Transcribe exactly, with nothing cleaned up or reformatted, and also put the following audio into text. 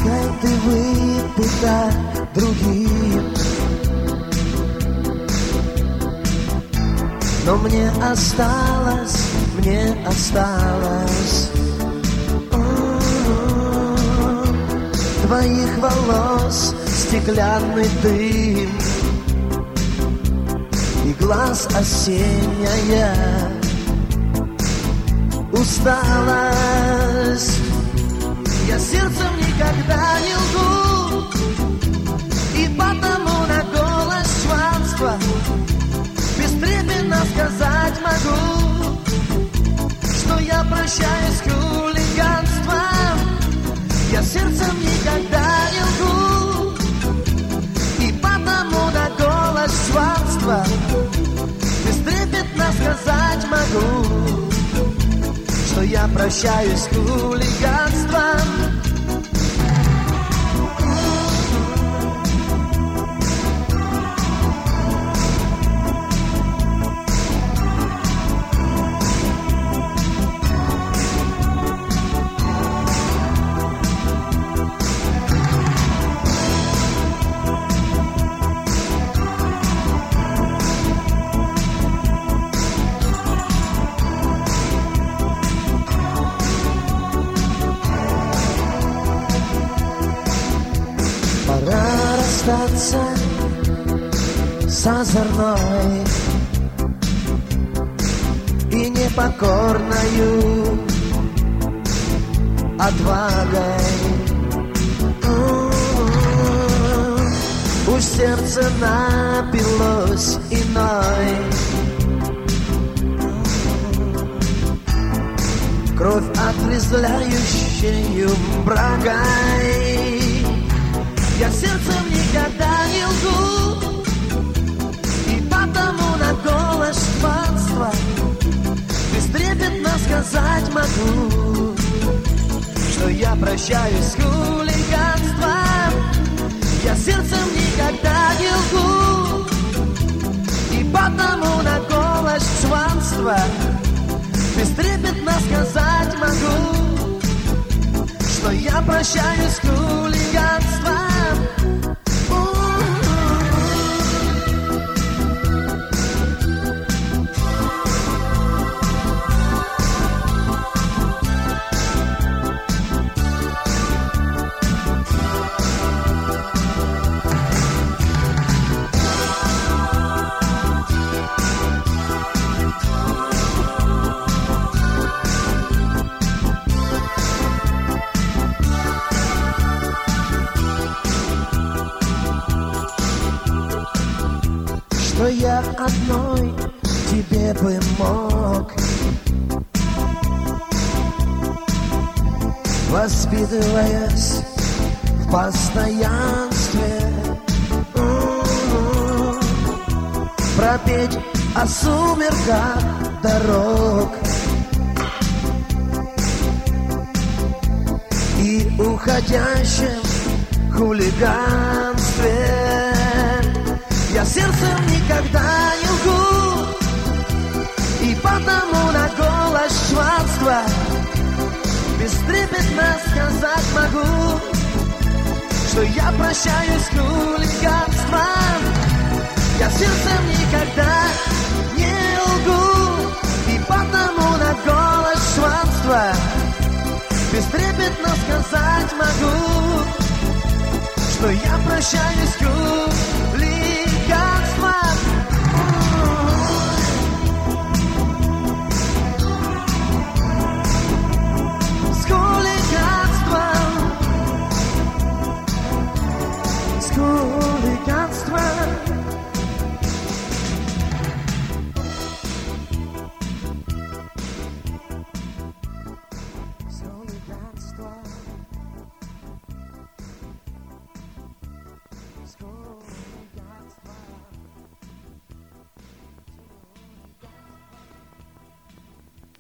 Пускай ты выпита другим, но мне осталось, мне осталось о-о-о, твоих волос стеклянный дым и глаз осенняя усталость. Я сердцем никогда не лгу, и потому на голос чванства бестрепетно сказать могу, что я прощаюсь с хулиганством. Я сердцем никогда не лгу, и потому на голос чванства бестрепетно сказать могу, что я прощаюсь с хулиганством. Расстаться с озорной и непокорною отвагой. Уж сердце напилось иной, кровь отрезвляющую брагой. Я сердцем никогда не лгу, и потому на голос чванства бестрепетно сказать могу, что я прощаюсь с хулиганством. Я сердцем никогда не лгу, и потому на голос чванства бестрепетно сказать могу, что я прощаюсь с хулиганством. Что я одной тебе бы мог, воспитываясь в постоянстве, м-м-м, пропеть о сумерках дорог и уходящем хулиганстве. Я сердцем никогда не лгу, и потому на голос чванства бестрепетно сказать могу, что я прощаюсь с хулиганством. Я сердцем никогда не лгу, и потому на голос чванства бестрепетно сказать могу, что я прощаюсь с хулиганством.